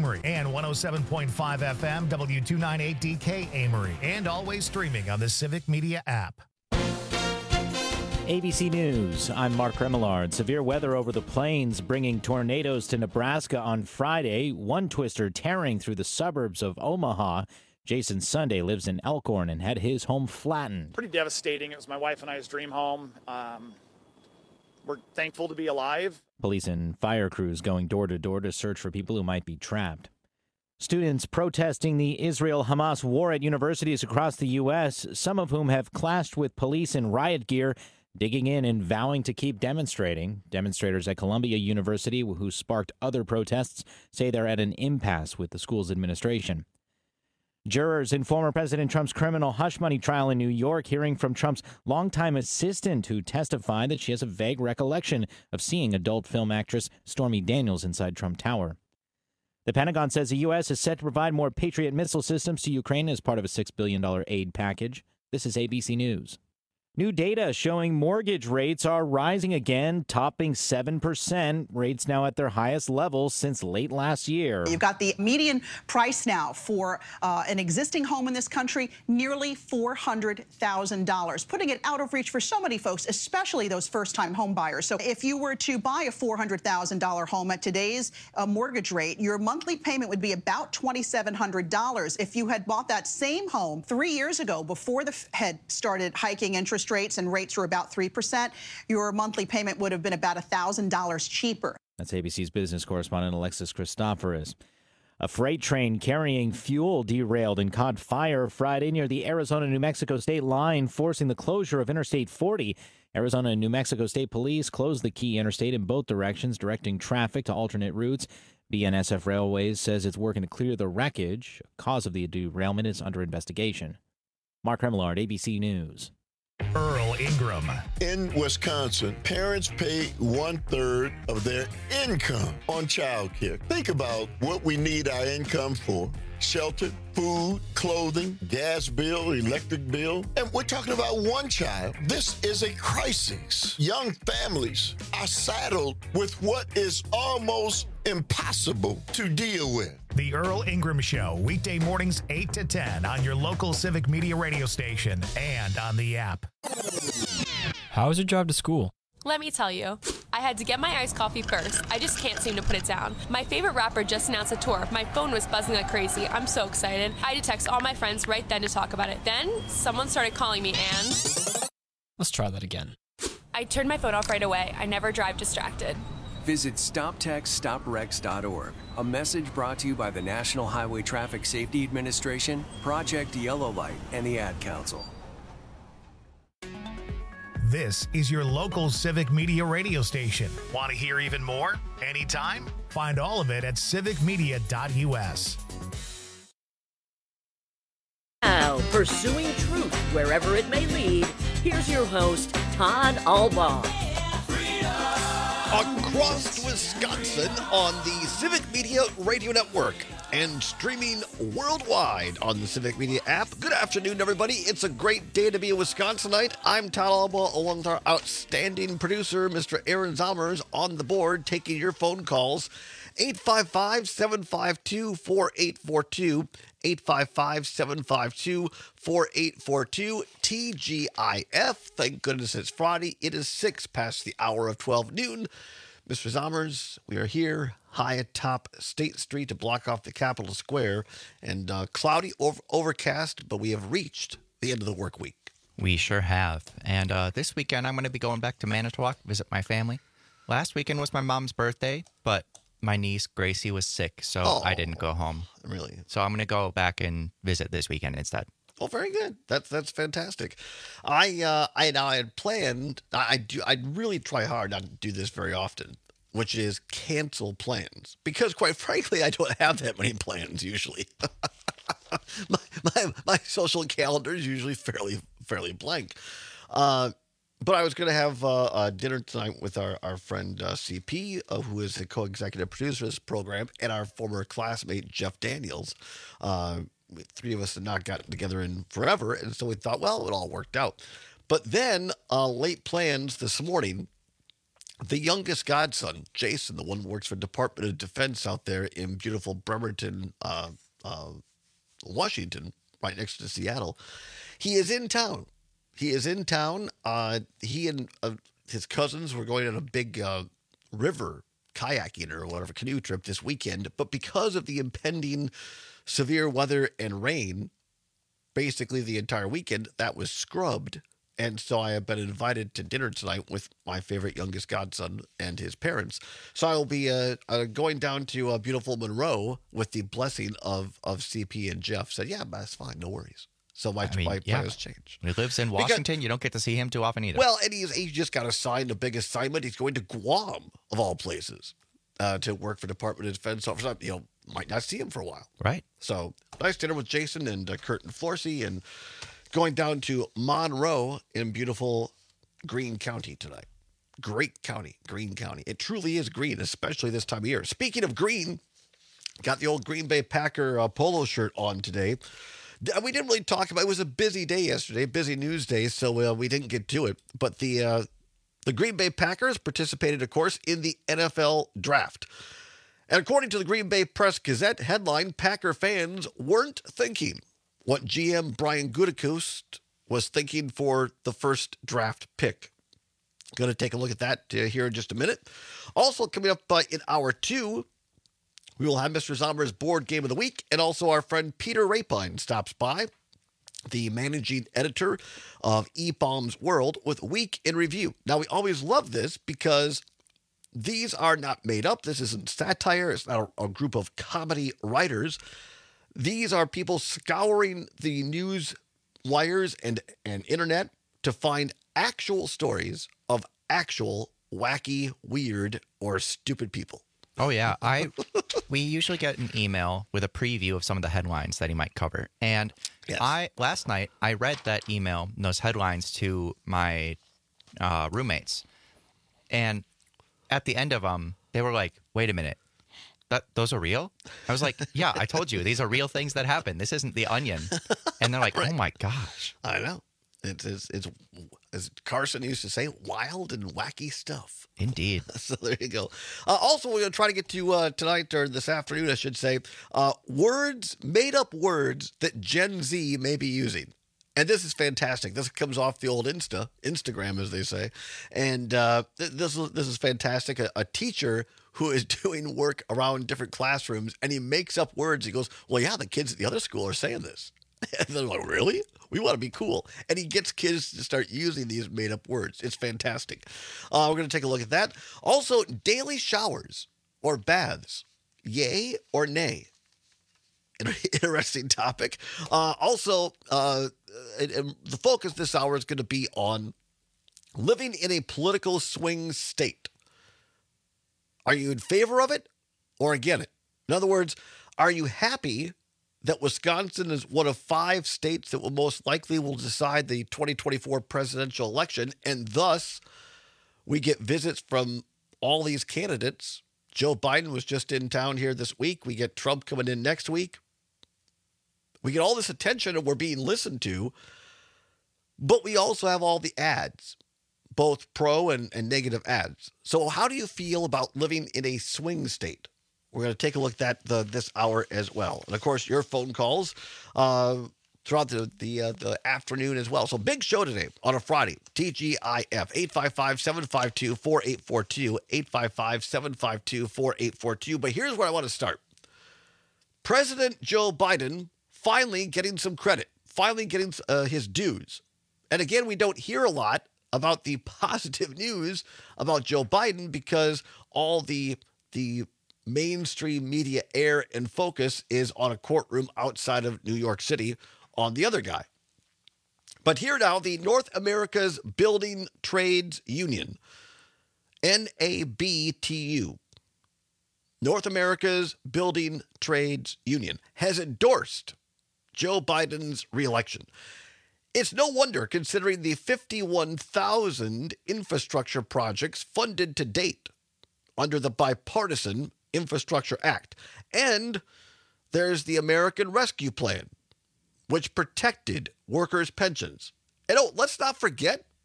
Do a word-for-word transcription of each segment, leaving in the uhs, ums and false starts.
Amory, and one oh seven point five F M W two ninety-eight D K Amory, and always streaming on the Civic Media app. A B C News, I'm Mark Remillard. Severe weather over the plains bringing tornadoes to Nebraska on Friday. One twister tearing through the suburbs of Omaha. Jason Sunday lives in Elkhorn and had his home flattened. Pretty devastating. It was my wife and I's dream home. Um, we're thankful to be alive. Police and fire crews going door to door to search for people who might be trapped. Students protesting the Israel-Hamas war at universities across the U S, some of whom have clashed with police in riot gear, digging in and vowing to keep demonstrating. Demonstrators at Columbia University, who sparked other protests, say they're at an impasse with the school's administration. Jurors in former President Trump's criminal hush money trial in New York hearing from Trump's longtime assistant, who testified that she has a vague recollection of seeing adult film actress Stormy Daniels inside Trump Tower. The Pentagon says the U S is set to provide more Patriot missile systems to Ukraine as part of a six billion dollars aid package. This is A B C News. New data showing mortgage rates are rising again, topping seven percent. Rates now at their highest level since late last year. You've got the median price now for uh, an existing home in this country, nearly four hundred thousand dollars, putting it out of reach for so many folks, especially those first-time home buyers. So if you were to buy a four hundred thousand dollars home at today's uh, mortgage rate, your monthly payment would be about two thousand seven hundred dollars. If you had bought that same home three years ago, before the Fed started hiking interest rates and rates were about three percent, your monthly payment would have been about one thousand dollars cheaper. That's A B C's business correspondent Alexis Christoforous. A freight train carrying fuel derailed and caught fire Friday near the Arizona-New Mexico state line, forcing the closure of Interstate forty. Arizona and New Mexico State Police closed the key interstate in both directions, directing traffic to alternate routes. B N S F Railways says it's working to clear the wreckage. The cause of the derailment is under investigation. Mark Remillard, A B C News. Earl Ingram. In Wisconsin, parents pay one-third of their income on child care. Think about what we need our income for. Shelter, food, clothing, gas bill, electric bill. And we're talking about one child. This is a crisis. Young families are saddled with what is almost impossible to deal with. The Earl Ingram Show, weekday mornings eight to ten on your local Civic Media radio station and on the app. How is your drive to school? Let me tell you, I had to get my iced coffee first. I just can't seem to put it down. My favorite rapper just announced a tour. My phone was buzzing like crazy. I'm so excited. I had to text all my friends right then to talk about it. Then someone started calling me and... Let's try that again. I turned my phone off right away. I never drive distracted. Visit stop text stop wrecks dot org. A message brought to you by the National Highway Traffic Safety Administration, Project Yellow Light, and the Ad Council. This is your local Civic Media radio station. Want to hear even more? Anytime? Find all of it at civic media dot U S. Now, pursuing truth wherever it may lead, here's your host, Todd Albaugh. Across Wisconsin on the Civic Media Radio Network and streaming worldwide on the Civic Media app. Good afternoon, everybody. It's a great day to be a Wisconsinite. I'm Todd Albaugh, along with our outstanding producer, Mister Aaron Zomers, on the board, taking your phone calls. eight five five, seven five two, four eight four two, eight five five, seven five two, four eight four two, T G I F. Thank goodness it's Friday. It is six past the hour of twelve noon. Mister Zomers, we are here high atop State Street to block off the Capitol Square, and uh, cloudy, over- overcast, but we have reached the end of the work week. We sure have. And uh, this weekend, I'm going to be going back to Manitowoc, visit my family. Last weekend was my mom's birthday, but my niece, Gracie, was sick, so oh, I didn't go home. Really? So I'm going to go back and visit this weekend instead. Oh, very good. That's that's fantastic. I uh, I now I had planned. I, I do. I really try hard not to do this very often, which is cancel plans, because quite frankly, I don't have that many plans usually. my, my my social calendar is usually fairly fairly blank. Uh, but I was going to have uh, a dinner tonight with our our friend uh, C P, uh, who is the co-executive producer of this program, and our former classmate Jeff Daniels. Uh, Three of us had not gotten together in forever, and so we thought, well, it all worked out. But then, uh, late plans this morning, the youngest godson, Jason, the one who works for Department of Defense out there in beautiful Bremerton, uh, uh, Washington, right next to Seattle, he is in town. He is in town. Uh, he and uh, his cousins were going on a big uh, river kayaking or whatever canoe trip this weekend, but because of the impending severe weather and rain, basically the entire weekend, that was scrubbed. And so I have been invited to dinner tonight with my favorite youngest godson and his parents. So I will be uh, uh, going down to uh, beautiful Monroe with the blessing of of C P and Jeff. Said, yeah, that's fine, no worries. So my, I mean, my yeah. plans changed. He lives in Washington. Because, you don't get to see him too often either. Well, and he's, he just got assigned a big assignment. He's going to Guam, of all places, uh, to work for Department of Defense officer. You know, might not see him for a while. Right. So nice dinner with Jason and uh, Kurt and Florsey, and going down to Monroe in beautiful Greene County tonight. Great county, Greene County. It truly is green, especially this time of year. Speaking of green, got the old Green Bay Packer uh, polo shirt on today. We didn't really talk about it. It was a busy day yesterday, busy news day, so uh, we didn't get to it. But the uh, the Green Bay Packers participated, of course, in the N F L draft. And according to the Green Bay Press-Gazette headline, Packer fans weren't thinking what G M Brian Gutekunst was thinking for the first draft pick. Going to take a look at that uh, here in just a minute. Also coming up uh, in hour two, we will have Mister Zombers Board Game of the Week, and also our friend Peter Rapine stops by, the managing editor of E B O M's World, with Week in Review. Now, we always love this because these are not made up. This isn't satire. It's not a, a group of comedy writers. These are people scouring the news wires and, and internet to find actual stories of actual wacky, weird, or stupid people. Oh, yeah. I we usually get an email with a preview of some of the headlines that he might cover. And yes. I last night, I read that email and those headlines to my uh, roommates. And at the end of them, they were like, wait a minute. That those are real? I was like, yeah, I told you. These are real things that happen. This isn't The Onion. And they're like, right. Oh, my gosh. I know. It's, it's, it's, as Carson used to say, wild and wacky stuff. Indeed. So there you go. Uh, also, we're going to try to get to uh, tonight, or this afternoon, I should say, uh, words, made-up words that Gen Z may be using. And this is fantastic. This comes off the old Insta, Instagram, as they say. And uh, th- this, is, this is fantastic. A, a teacher who is doing work around different classrooms, and he makes up words. He goes, well, yeah, the kids at the other school are saying this. And they're like, really? We want to be cool. And he gets kids to start using these made-up words. It's fantastic. Uh, we're going to take a look at that. Also, daily showers or baths, yay or nay? Interesting topic. Uh, also, uh, and, and the focus this hour is going to be on living in a political swing state. Are you in favor of it or against it? In other words, are you happy that Wisconsin is one of five states that will most likely will decide the twenty twenty-four presidential election, and thus we get visits from all these candidates? Joe Biden was just in town here this week. We get Trump coming in next week. We get all this attention and we're being listened to, but we also have all the ads, both pro and, and negative ads. So how do you feel about living in a swing state? We're going to take a look at that the, this hour as well. And, of course, your phone calls uh, throughout the the, uh, the afternoon as well. So big show today on a Friday. T G I F, eight five five, seven five two, four eight four two, eight five five, seven five two, four eight four two. But here's where I want to start. President Joe Biden finally getting some credit, finally getting uh, his dues. And again, we don't hear a lot about the positive news about Joe Biden because all the the mainstream media air and focus is on a courtroom outside of New York City on the other guy. But here now, the North America's Building Trades Union, N A B T U, North America's Building Trades Union, has endorsed Joe Biden's reelection. It's no wonder, considering the fifty-one thousand infrastructure projects funded to date under the Bipartisan Infrastructure Act. And there's the American Rescue Plan, which protected workers' pensions. And oh, let's not forget,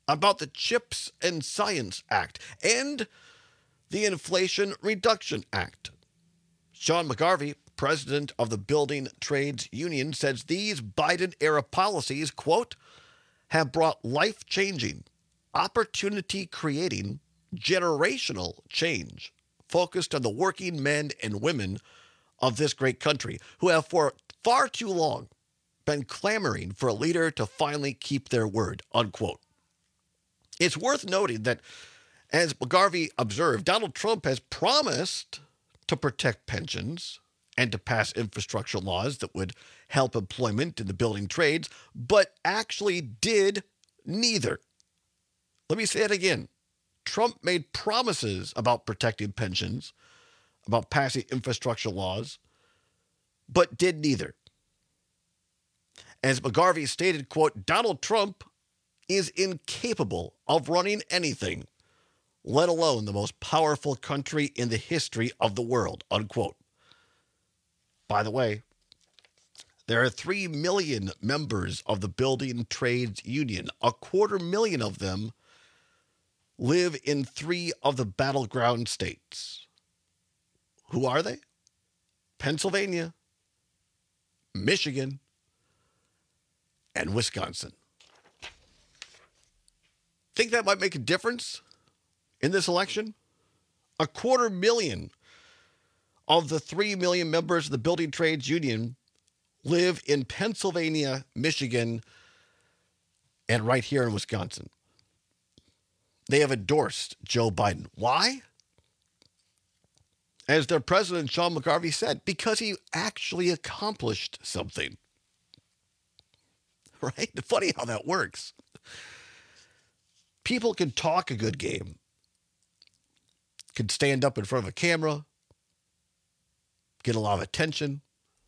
about the CHIPS and Science Act and the Inflation Reduction Act. Sean McGarvey, president of the Building Trades Union, says these Biden-era policies, quote, have brought life-changing, opportunity-creating, generational change focused on the working men and women of this great country who have for far too long been clamoring for a leader to finally keep their word, unquote. It's worth noting that, as McGarvey observed, Donald Trump has promised to protect pensions and to pass infrastructure laws that would help employment in the building trades, but actually did neither. Let me say it again. Trump made promises about protecting pensions, about passing infrastructure laws, but did neither. As McGarvey stated, quote, Donald Trump is incapable of running anything, let alone the most powerful country in the history of the world, unquote. By the way, there are three million members of the Building Trades Union. A quarter million of them live in three of the battleground states. Who are they? Pennsylvania, Michigan, and Wisconsin. Think that might make a difference in this election? A quarter million of the three million members of the Building Trades Union live in Pennsylvania, Michigan, and right here in Wisconsin. They have endorsed Joe Biden. Why? As their president, Sean McGarvey, said, because he actually accomplished something. Right? Funny how that works. People can talk a good game, can stand up in front of a camera, get a lot of attention.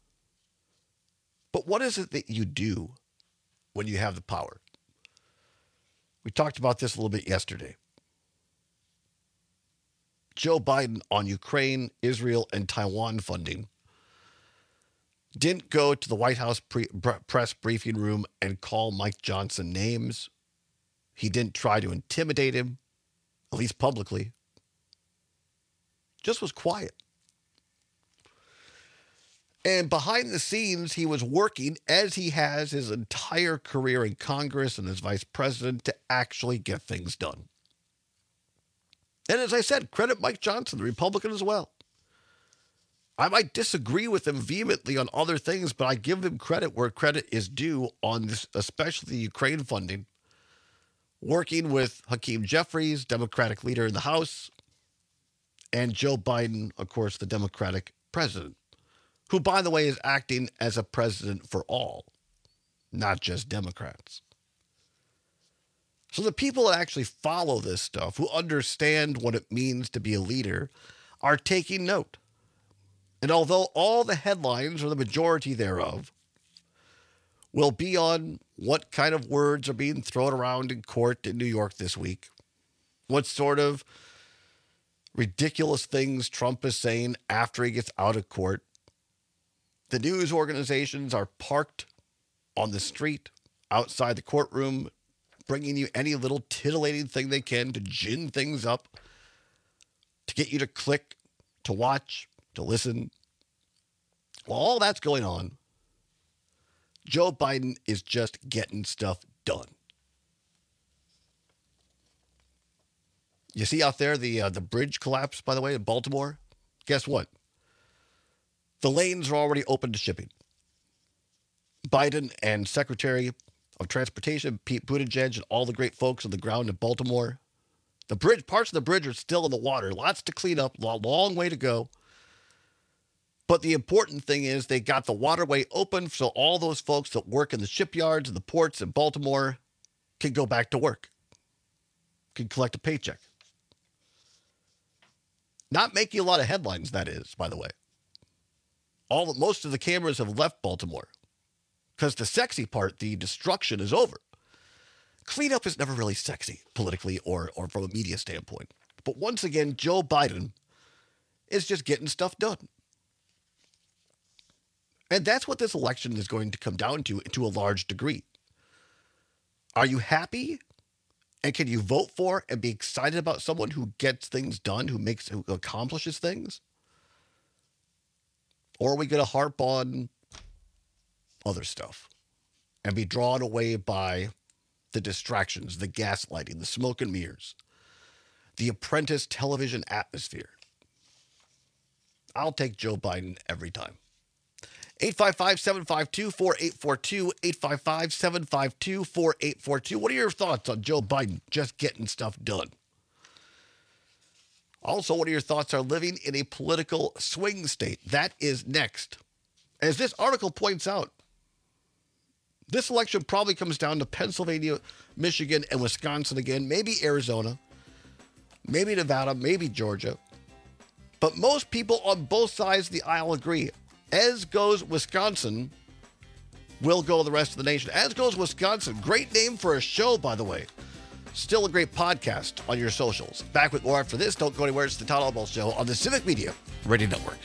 But what is it that you do when you have the power? We talked about this a little bit yesterday. Joe Biden on Ukraine, Israel, and Taiwan funding didn't go to the White House pre- press briefing room and call Mike Johnson names. He didn't try to intimidate him, at least publicly. Just was quiet. And behind the scenes, he was working, as he has his entire career in Congress and as vice president, to actually get things done. And as I said, credit Mike Johnson, the Republican as well. I might disagree with him vehemently on other things, but I give him credit where credit is due on this, especially the Ukraine funding. Working with Hakeem Jeffries, Democratic leader in the House, and Joe Biden, of course, the Democratic president, who, by the way, is acting as a president for all, not just Democrats. So the people that actually follow this stuff, who understand what it means to be a leader, are taking note. And although all the headlines, or the majority thereof, will be on what kind of words are being thrown around in court in New York this week, what sort of ridiculous things Trump is saying after he gets out of court, the news organizations are parked on the street outside the courtroom, bringing you any little titillating thing they can to gin things up, to get you to click, to watch, to listen. While all that's going on, Joe Biden is just getting stuff done. You see out there the uh, the bridge collapse, by the way, in Baltimore? Guess what? The lanes are already open to shipping. Biden and Secretary of Transportation Pete Buttigieg and all the great folks on the ground in Baltimore. The bridge, parts of the bridge are still in the water. Lots to clean up, long, long way to go. But the important thing is they got the waterway open so all those folks that work in the shipyards and the ports in Baltimore can go back to work, can collect a paycheck. Not making a lot of headlines, that is, by the way. All most of the cameras have left Baltimore because the sexy part, the destruction, is over. Cleanup is never really sexy politically or, or from a media standpoint. But once again, Joe Biden is just getting stuff done. And that's what this election is going to come down to, to a large degree. Are you happy And can you vote for and be excited about someone who gets things done, who makes, who accomplishes things? Or are we going to harp on other stuff and be drawn away by the distractions, the gaslighting, the smoke and mirrors, the Apprentice television atmosphere? I'll take Joe Biden every time. eight five five, seven five two, four eight four two, eight five five, seven five two, four eight four two. What are your thoughts on Joe Biden just getting stuff done? Also, what are your thoughts on living in a political swing state? That is next. As this article points out, this election probably comes down to Pennsylvania, Michigan, and Wisconsin again, maybe Arizona, maybe Nevada, maybe Georgia. But most people on both sides of the aisle agree. As goes Wisconsin, will go the rest of the nation. As goes Wisconsin. Great name for a show, by the way. Still a great podcast on your socials. Back with more after this. Don't go anywhere. It's the Todd Albaugh Show on the Civic Media Radio Network.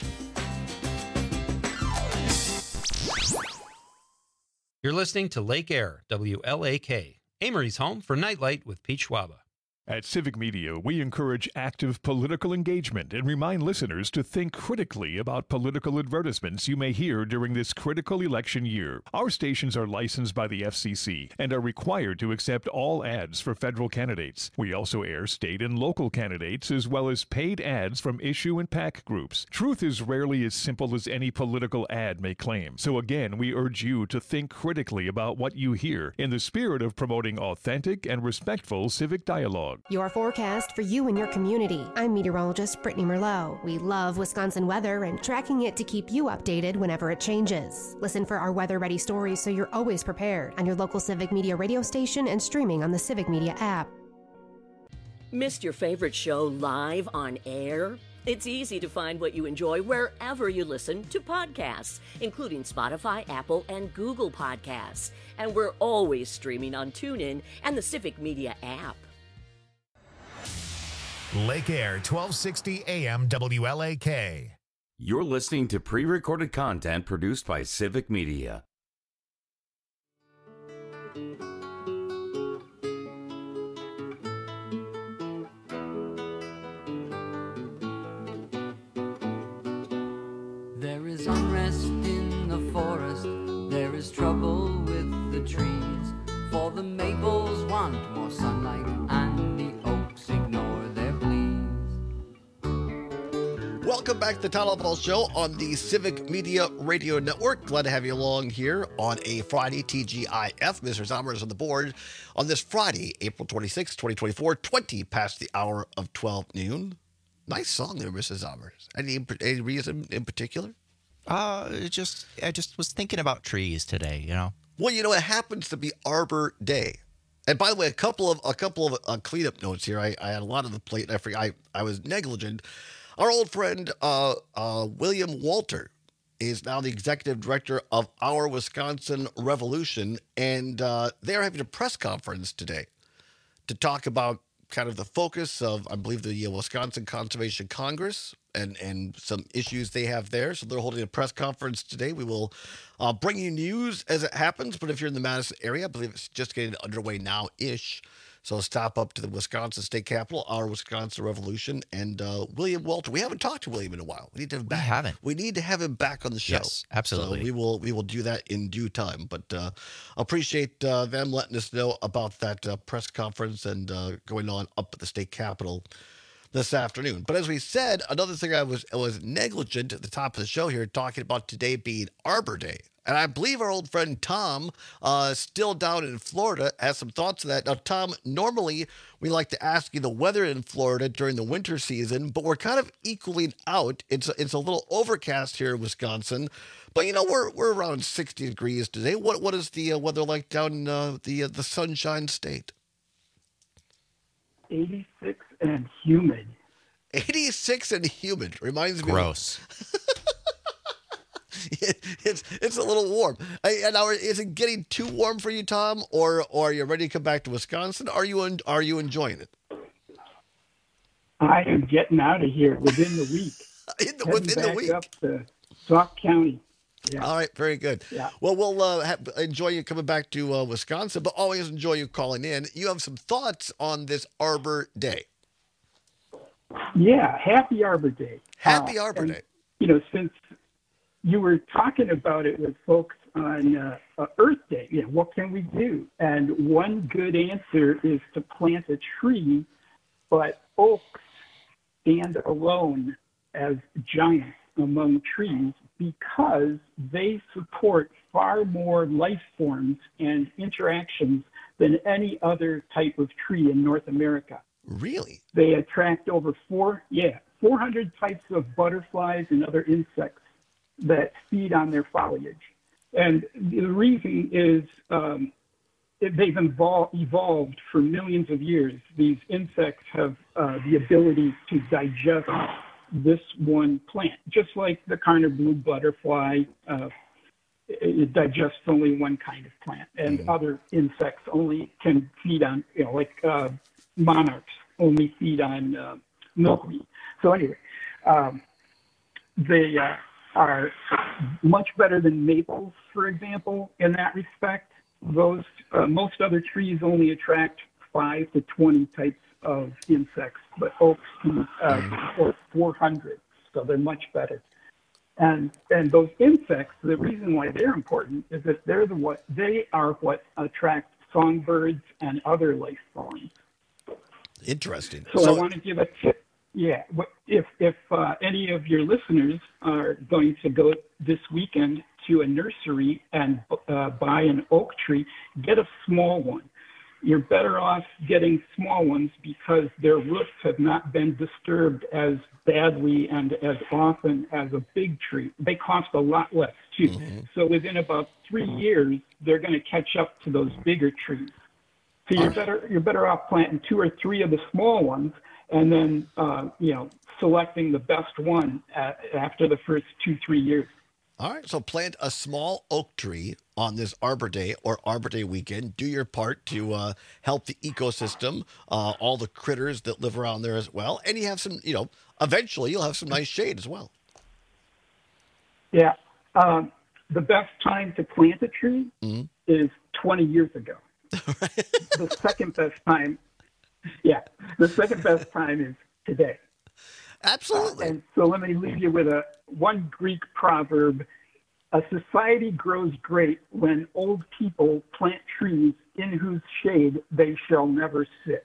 You're listening to Lake Air, W L A K, Amory's home for Nightlight with Pete Schwaba. At Civic Media, we encourage active political engagement and remind listeners to think critically about political advertisements you may hear during this critical election year. Our stations are licensed by the F C C and are required to accept all ads for federal candidates. We also air state and local candidates as well as paid ads from issue and PAC groups. Truth is rarely as simple as any political ad may claim. So again, we urge you to think critically about what you hear in the spirit of promoting authentic and respectful civic dialogue. Your forecast for you and your community. I'm meteorologist Brittany Merlot. We love Wisconsin weather and tracking it to keep you updated whenever it changes. Listen for our weather-ready stories so you're always prepared on your local Civic Media radio station and streaming on the Civic Media app. Missed your favorite show live on air? It's easy to find what you enjoy wherever you listen to podcasts, including Spotify, Apple, and Google Podcasts. And we're always streaming on TuneIn and the Civic Media app. Lake Air, twelve sixty A M W L A K. You're listening to pre-recorded content produced by Civic Media. There is unrest in the forest, there is trouble with the trees, for the maples want more sunlight and the oaks ignore their pleas. Welcome back to the Todd Albaugh Show on the Civic Media Radio Network. Glad to have you along here on a Friday, T G I F. Mister Zomer is on the board on this Friday, April twenty-sixth, twenty twenty-four, twenty past the hour of twelve noon. Nice song there, Mister Zomer. Any, any reason in particular? Uh, it just I just was thinking about trees today, you know. Well, you know, it happens to be Arbor Day. And by the way, a couple of a couple of uh, cleanup notes here. I, I had a lot on the plate. And I forgot, I I was negligent. Our old friend uh, uh, William Walter is now the executive director of Our Wisconsin Revolution, and uh, they're having a press conference today to talk about kind of the focus of, I believe, the uh, Wisconsin Conservation Congress and, and some issues they have there. So they're holding a press conference today. We will uh, bring you news as it happens. But if you're in the Madison area, I believe it's just getting underway now-ish. So stop up to the Wisconsin State Capitol, Our Wisconsin Revolution, and uh, William Walter. We haven't talked to William in a while. We need to have him back. We haven't. We need to have him back on the show. Yes, absolutely. So we will we will do that in due time. But uh, appreciate uh, them letting us know about that uh, press conference and uh, going on up at the State Capitol this afternoon. But as we said, another thing I was I was negligent at the top of the show here, talking about today being Arbor Day. And I believe our old friend Tom, uh, still down in Florida, has some thoughts on that. Now, Tom, normally we like to ask you the weather in Florida during the winter season, but we're kind of equaling out. It's a, it's a little overcast here in Wisconsin, but you know we're we're around sixty degrees today. What what is the uh, weather like down in uh, the uh, the Sunshine State? eighty-six and humid. eighty-six and humid reminds me. Gross. It, it's it's a little warm. I, and now, is it getting too warm for you, Tom, or, or are you ready to come back to Wisconsin? Are you en- are you enjoying it? I am getting out of here within the week. in the, Heading within the back week. up to Sauk County. Yeah. All right, very good. Yeah. Well, we'll uh, have, enjoy you coming back to uh, Wisconsin, but always enjoy you calling in. You have some thoughts on this Arbor Day. Yeah, happy Arbor Day. Happy Uh, Arbor and, Day. You know, since you were talking about it with folks on uh, uh, Earth Day, you know, what can we do? And one good answer is to plant a tree, but oaks stand alone as giants among trees because they support far more life forms and interactions than any other type of tree in North America. Really? They attract over four, yeah, four hundred types of butterflies and other insects that feed on their foliage. And the reason is um, they've evol- evolved for millions of years. These insects have uh, the ability to digest this one plant, just like the Karner blue butterfly. Uh, it digests only one kind of plant, and mm-hmm. other insects only can feed on, you know, like uh, monarchs only feed on uh, milkweed. So anyway, um, they uh, are much better than maples, for example, in that respect. Those uh, most other trees only attract five to twenty types of insects, but oaks can uh, support four hundred, so they're much better. And and those insects, the reason why they're important is that they're the what they are what attract songbirds and other life forms. Interesting. So, so I want to give a tip. Yeah, if if uh, any of your listeners are going to go this weekend to a nursery and uh, buy an oak tree, get a small one. You're better off getting small ones because their roots have not been disturbed as badly and as often as a big tree. They cost a lot less too. Mm-hmm. So within about three years, they're going to catch up to those bigger trees. So you're better you're better off planting two or three of the small ones, and then uh, you know selecting the best one at, after the first two three years. All right, so plant a small oak tree on this Arbor Day or Arbor Day weekend. Do your part to uh, help the ecosystem, uh, all the critters that live around there as well. And you have some, you know, eventually you'll have some nice shade as well. Yeah. Um, the best time to plant a tree mm-hmm. is twenty years ago. The second best time, yeah, the second best time is today. Absolutely. Uh, and so let me leave you with a one Greek proverb. A society grows great when old people plant trees in whose shade they shall never sit.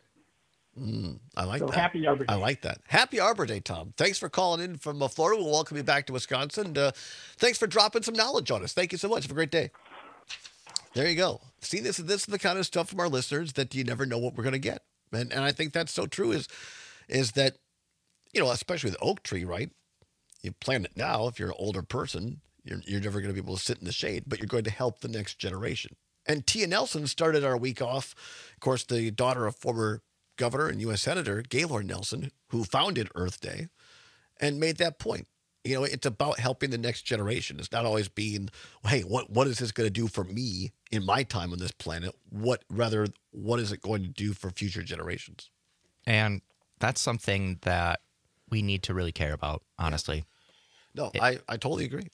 Mm, I like so that. Happy Arbor Day. I like that. Happy Arbor Day, Tom. Thanks for calling in from uh, Florida. We'll welcome you back to Wisconsin. Uh, thanks for dropping some knowledge on us. Thank you so much. Have a great day. There you go. See, this, this is the kind of stuff from our listeners that you never know what we're going to get. And, and I think that's so true is, is that, you know, especially with oak tree, right? You plant it now. If you're an older person, you're, you're never going to be able to sit in the shade, but you're going to help the next generation. And Tia Nelson started our week off, of course, the daughter of former governor and U S Senator Gaylord Nelson, who founded Earth Day, and made that point. You know, it's about helping the next generation. It's not always being, hey, what what is this going to do for me in my time on this planet? What rather, what is it going to do for future generations? And that's something that we need to really care about, honestly. No, it, I, I totally agree.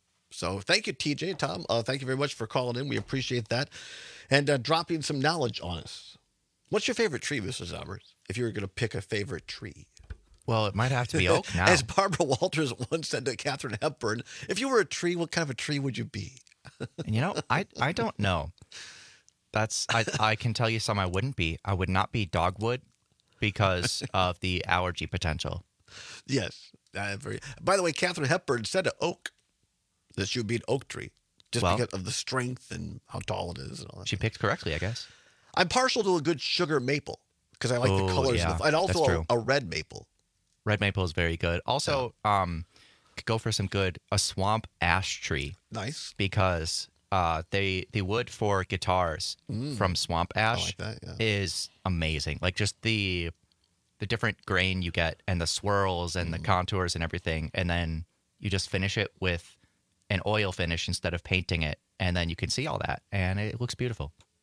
So thank you, T J, Tom. Uh, thank you very much for calling in. We appreciate that. And uh, dropping some knowledge on us. What's your favorite tree, Mister Zommers, if you were going to pick a favorite tree? Well, it might have to be oak now. As Barbara Walters once said to Katharine Hepburn, if you were a tree, what kind of a tree would you be? And you know, I, I don't know. That's I, I can tell you some I wouldn't be. I would not be dogwood because of the allergy potential. Yes. Uh, very, by the way, Katharine Hepburn said to oak that she would be an oak tree just well, because of the strength and how tall it is and all that. She picked correctly, I guess. I'm partial to a good sugar maple because I like oh, the colors. Yeah, of the, and also a, a red maple. Red maple is very good. Also, yeah. um, could go for some good, a swamp ash tree. Nice. Because uh, they the wood for guitars mm. from swamp ash I like that, yeah. is amazing. Like just the the different grain you get and the swirls and mm. the contours and everything. And then you just finish it with an oil finish instead of painting it. And then you can see all that. And it looks beautiful.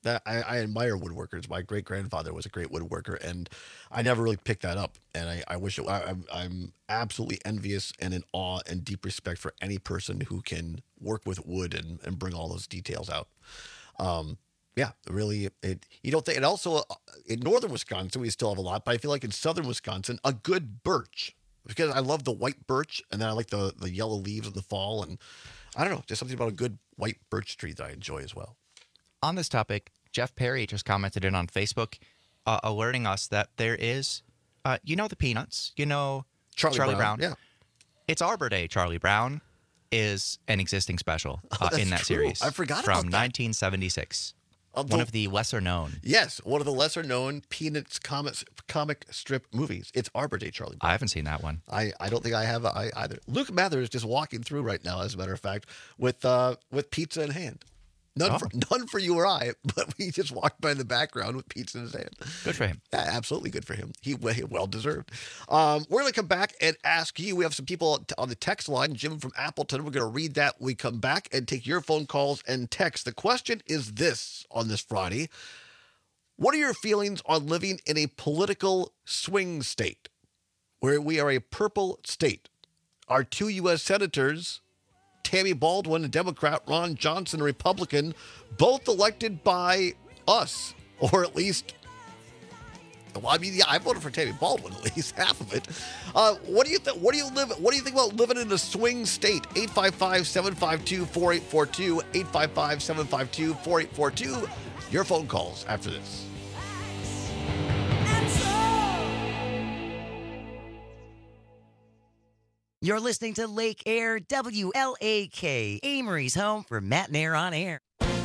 That I, I admire woodworkers. My great grandfather was a great woodworker, and I never really picked that up. And I, I wish it, I, I'm, I'm absolutely envious and in awe and deep respect for any person who can work with wood and, and bring all those details out. Um, yeah, really, it, you don't think, and also uh, in northern Wisconsin, we still have a lot, but I feel like in southern Wisconsin, a good birch, because I love the white birch, and then I like the, the yellow leaves in the fall, and I don't know, just something about a good white birch tree that I enjoy as well. On this topic, Jeff Perry just commented in on Facebook, uh, alerting us that there is, uh, you know, the Peanuts, you know, Charlie, Charlie Brown, Brown. Yeah, it's Arbor Day. Charlie Brown is an existing special uh, oh, in that true. series. I forgot from about that. nineteen seventy-six. Uh, the, one of the lesser known. Yes, one of the lesser known Peanuts comic comic strip movies. It's Arbor Day, Charlie Brown. I haven't seen that one. I, I don't think I have I, either. Luke Mather is just walking through right now, as a matter of fact, with uh, with pizza in hand. None, oh. for, none for you or I, but we just walked by in the background with pizza in his hand. Good for him. Yeah, absolutely good for him. He well deserved. Um, we're going to come back and ask you. We have some people on the text line. Jim from Appleton. We're going to read that when we come back and take your phone calls and text. The question is this on this Friday. What are your feelings on living in a political swing state where we are a purple state? Our two U S senators, Tammy Baldwin, a Democrat, Ron Johnson, a Republican, both elected by us, or at least, well, I mean, yeah, I voted for Tammy Baldwin, at least half of it. Uh, what do you think? What do you live? What do you think about living in a swing state? eight five five, seven five two, four eight four two, eight five five, seven five two, four eight four two. Your phone calls after this. You're listening to Lake Air, W L A K, Amory's home for Matt and Air on Air.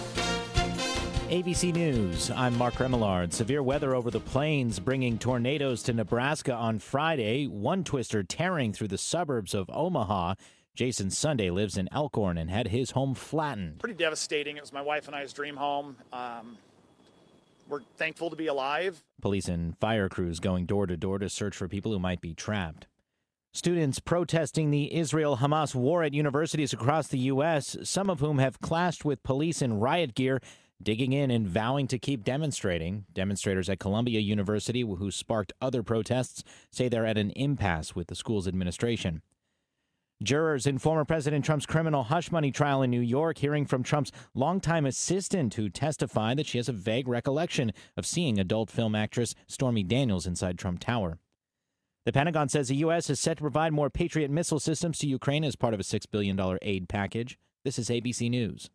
A B C News, I'm Mark Remillard. Severe weather over the plains bringing tornadoes to Nebraska on Friday. One twister tearing through the suburbs of Omaha. Jason Sunday lives in Elkhorn and had his home flattened. Pretty devastating. It was my wife and I's dream home. Um, we're thankful to be alive. Police and fire crews going door to door to search for people who might be trapped. Students protesting the Israel-Hamas war at universities across the U S, some of whom have clashed with police in riot gear, digging in and vowing to keep demonstrating. Demonstrators at Columbia University, who sparked other protests, say they're at an impasse with the school's administration. Jurors in former President Trump's criminal hush money trial in New York hearing from Trump's longtime assistant, who testified that she has a vague recollection of seeing adult film actress Stormy Daniels inside Trump Tower. The Pentagon says the U S is set to provide more Patriot missile systems to Ukraine as part of a six billion dollars aid package. This is A B C News.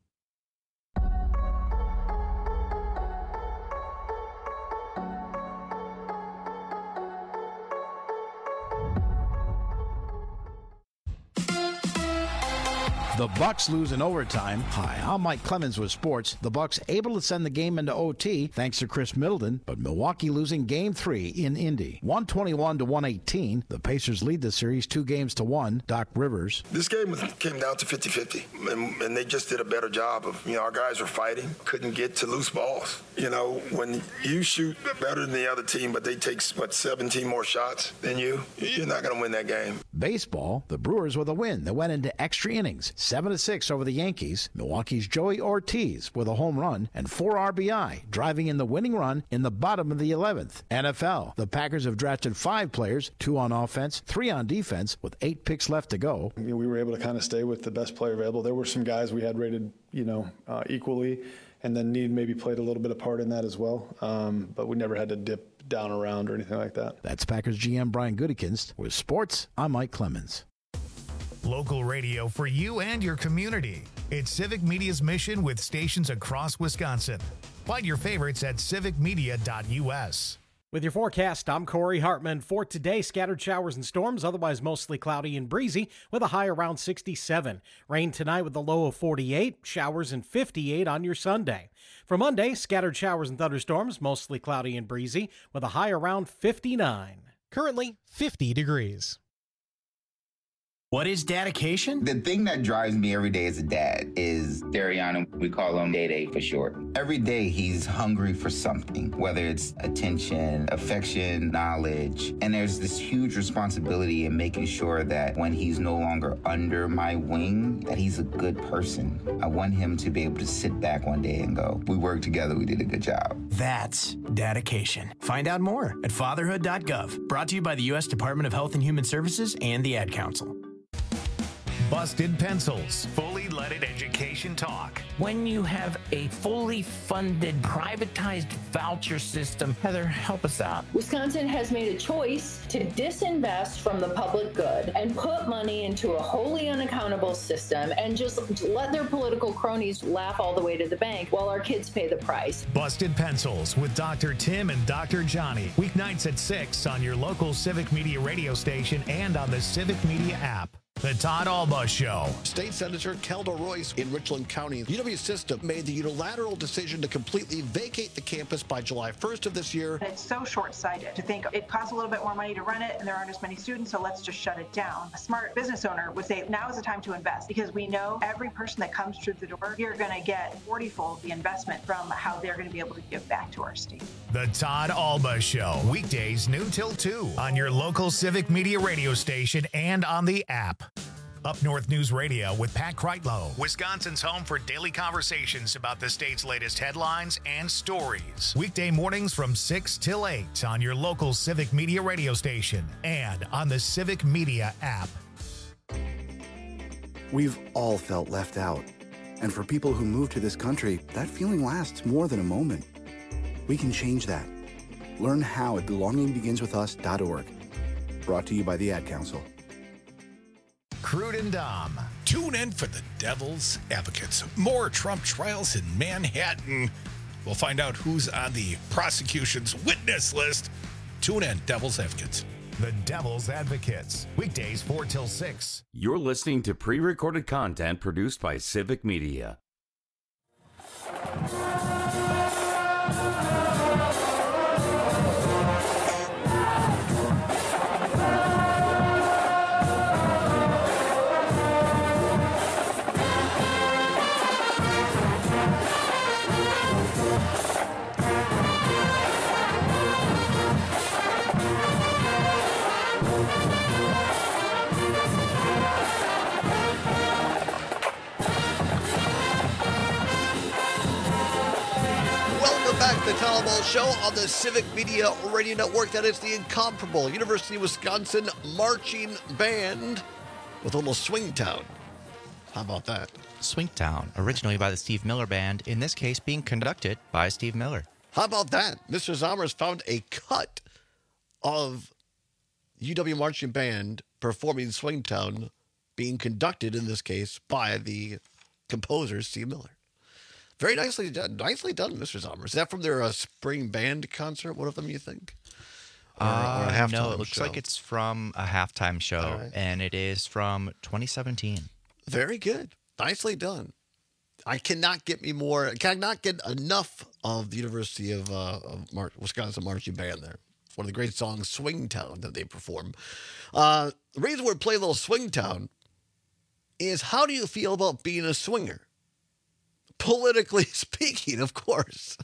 The Bucks lose in overtime. Hi, I'm Mike Clemens with sports. The Bucks able to send the game into O T thanks to Chris Middleton, but Milwaukee losing game three in Indy. one twenty-one to one eighteen. The Pacers lead the series two games to one. Doc Rivers. This game was, came down to fifty-fifty, and, and they just did a better job of, you know, our guys were fighting, couldn't get to loose balls. You know, when you shoot better than the other team, but they take, what, seventeen more shots than you, you're not going to win that game. Baseball, the Brewers with a win that went into extra innings. seven to six over the Yankees. Milwaukee's Joey Ortiz with a home run and four R B I, driving in the winning run in the bottom of the eleventh. N F L, the Packers have drafted five players, two on offense, three on defense, with eight picks left to go. You know, we were able to kind of stay with the best player available. There were some guys we had rated, you know, uh, equally, and then Need maybe played a little bit of part in that as well, um, but we never had to dip down around or anything like that. That's Packers G M Brian Gutekunst. With sports, I'm Mike Clemens. Local radio for you and your community. It's Civic Media's mission with stations across Wisconsin. Find your favorites at civic media dot U S. With your forecast, I'm Corey Hartman. For today, scattered showers and storms, otherwise mostly cloudy and breezy with a high around sixty-seven. Rain tonight with a low of forty-eight, showers and fifty-eight on your Sunday. For Monday, scattered showers and thunderstorms, mostly cloudy and breezy with a high around fifty-nine. Currently, fifty degrees. What is dedication? The thing that drives me every day as a dad is Dariano. We call him Day Day for short. Every day he's hungry for something, whether it's attention, affection, knowledge. And there's this huge responsibility in making sure that when he's no longer under my wing, that he's a good person. I want him to be able to sit back one day and go, we worked together, we did a good job. That's dedication. Find out more at fatherhood dot gov. Brought to you by the U S Department of Health and Human Services and the Ad Council. Busted Pencils, fully leaded education talk. When you have a fully funded, privatized voucher system, Heather, help us out. Wisconsin has made a choice to disinvest from the public good and put money into a wholly unaccountable system and just let their political cronies laugh all the way to the bank while our kids pay the price. Busted Pencils with Doctor Tim and Doctor Johnny. Weeknights at six on your local Civic Media radio station and on the Civic Media app. The Todd Alba Show. State Senator Kelda Royce in Richland County. U W System made the unilateral decision to completely vacate the campus by July first of this year. It's so short-sighted to think it costs a little bit more money to run it and there aren't as many students, so let's just shut it down. A smart business owner would say now is the time to invest because we know every person that comes through the door, you're going to get forty-fold the investment from how they're going to be able to give back to our state. The Todd Alba Show. Weekdays noon till two on your local Civic Media radio station and on the app. Up North News Radio with Pat Kreitlow, Wisconsin's home for daily conversations about the state's latest headlines and stories. Weekday mornings from six till eight on your local Civic Media radio station and on the Civic Media app. We've all felt left out. And for people who move to this country, that feeling lasts more than a moment. We can change that. Learn how at belonging begins with us dot org. Brought to you by the Ad Council. Crude and Dom. Tune in for the Devil's Advocates. More Trump trials in Manhattan. We'll find out who's on the prosecution's witness list. Tune in, Devil's Advocates. The Devil's Advocates. Weekdays four till six. You're listening to pre-recorded content produced by Civic Media. The Todd Alba Show on the Civic Media Radio Network. That is the incomparable University of Wisconsin Marching Band with a little Swingtown. How about that? Swingtown, originally by the Steve Miller Band, in this case being conducted by Steve Miller. How about that? Mister Zommers found a cut of U W Marching Band performing Swingtown being conducted, in this case, by the composer Steve Miller. Very nicely done. Nicely done, Mister Zommers. Is that from their uh, spring band concert? One of them, you think? Or, uh, or a halftime no, it looks show? like it's from a halftime show, right. And it is from twenty seventeen. Very good. Nicely done. I cannot get me more, cannot get enough of the University of, uh, of Mar- Wisconsin Marching Band there. One of the great songs, Swingtown, that they perform. Uh, the reason we're playing a little Swingtown is, how do you feel about being a swinger? Politically speaking, of course.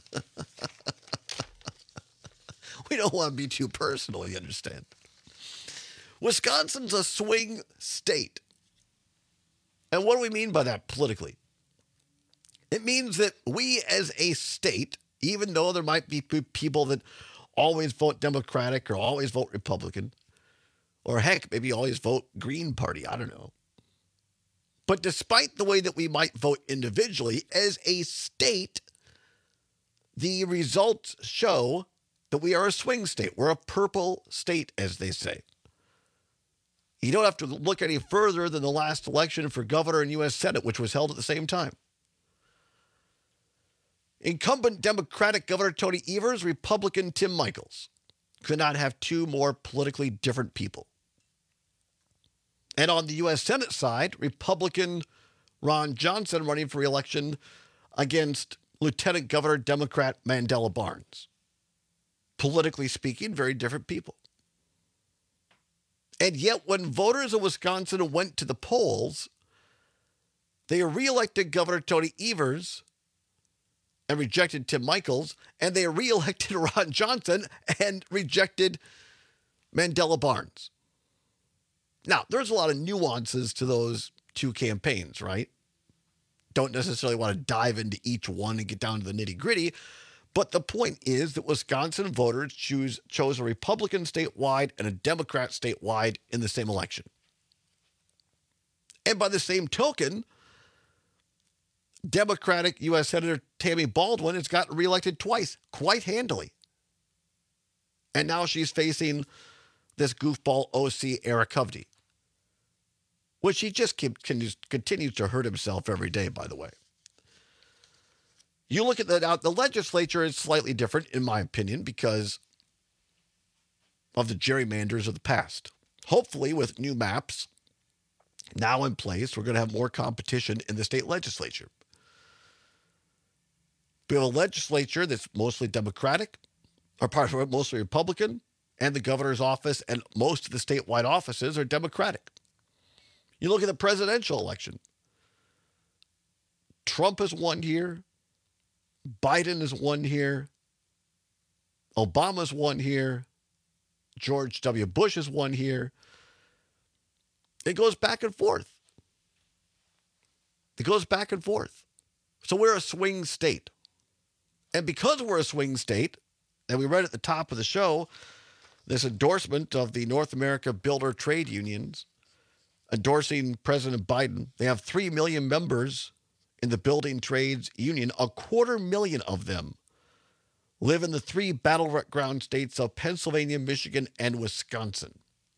We don't want to be too personal, you understand. Wisconsin's a swing state. And what do we mean by that politically? It means that we as a state, even though there might be people that always vote Democratic or always vote Republican, or heck, maybe always vote Green Party, I don't know. But despite the way that we might vote individually, as a state, the results show that we are a swing state. We're a purple state, as they say. You don't have to look any further than the last election for governor and U S Senate, which was held at the same time. Incumbent Democratic Governor Tony Evers, Republican Tim Michels could not have two more politically different people. And on the U S Senate side, Republican Ron Johnson running for re-election against Lieutenant Governor Democrat Mandela Barnes. Politically speaking, very different people. And yet when voters of Wisconsin went to the polls, they reelected Governor Tony Evers and rejected Tim Michels, and they reelected Ron Johnson and rejected Mandela Barnes. Now, there's a lot of nuances to those two campaigns, right? Don't necessarily want to dive into each one and get down to the nitty-gritty, but the point is that Wisconsin voters choose chose a Republican statewide and a Democrat statewide in the same election. And by the same token, Democratic U S Senator Tammy Baldwin has gotten reelected twice, quite handily. And now she's facing this goofball O C, Eric Hovde, which he just continues, continues to hurt himself every day, by the way. You look at that out, the legislature is slightly different, in my opinion, because of the gerrymanders of the past. Hopefully, with new maps now in place, we're going to have more competition in the state legislature. We have a legislature that's mostly Democratic, or part of it mostly Republican, and the governor's office and most of the statewide offices are Democratic. You look at the presidential election. Trump has won here. Biden has won here. Obama's won here. George W. Bush has won here. It goes back and forth. It goes back and forth. So we're a swing state. And because we're a swing state, and we read at the top of the show, this endorsement of the North America Builder Trade Unions endorsing President Biden. They have three million members in the Building Trades Union. A quarter million of them live in the three battleground states of Pennsylvania, Michigan, and Wisconsin.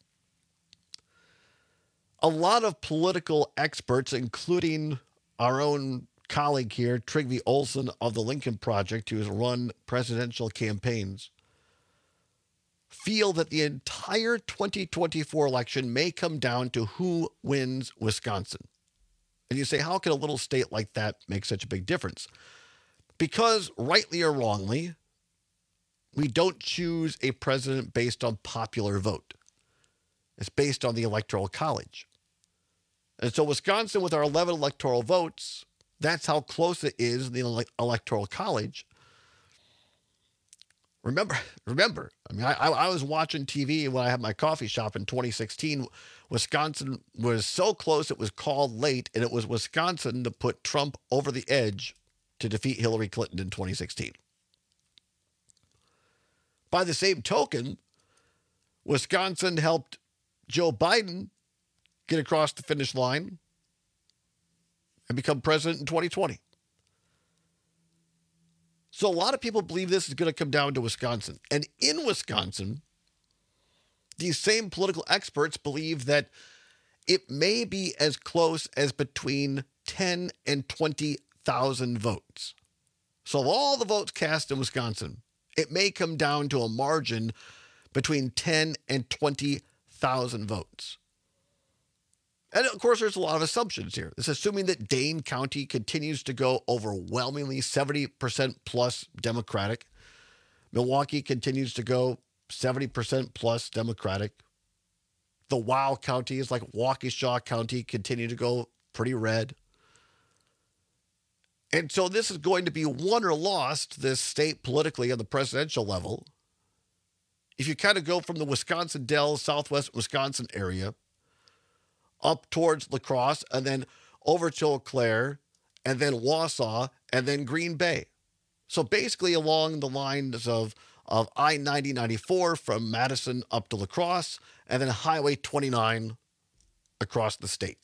A lot of political experts, including our own colleague here, Trygve Olsen of the Lincoln Project, who has run presidential campaigns, feel that the entire twenty twenty-four election may come down to who wins Wisconsin. And you say, how can a little state like that make such a big difference? Because, rightly or wrongly, we don't choose a president based on popular vote. It's based on the Electoral College. And so Wisconsin, with our eleven electoral votes, that's how close it is in the ele- Electoral College. Remember, remember, I mean, I, I was watching T V when I had my coffee shop in twenty sixteen. Wisconsin was so close it was called late, and it was Wisconsin that put Trump over the edge to defeat Hillary Clinton in twenty sixteen. By the same token, Wisconsin helped Joe Biden get across the finish line and become president in twenty twenty. So a lot of people believe this is going to come down to Wisconsin. And in Wisconsin, these same political experts believe that it may be as close as between ten and twenty thousand votes. So of all the votes cast in Wisconsin, it may come down to a margin between ten and twenty thousand votes. And of course, there's a lot of assumptions here. It's assuming that Dane County continues to go overwhelmingly seventy percent plus Democratic. Milwaukee continues to go seventy percent plus Democratic. The wow counties like Waukesha County continue to go pretty red. And so this is going to be won or lost, this state politically on the presidential level. If you kind of go from the Wisconsin Dells, southwest Wisconsin area, up towards La Crosse, and then over to Eau Claire, and then Wausau, and then Green Bay. So basically along the lines of, of I ninety ninety-four from Madison up to La Crosse, and then Highway twenty-nine across the state.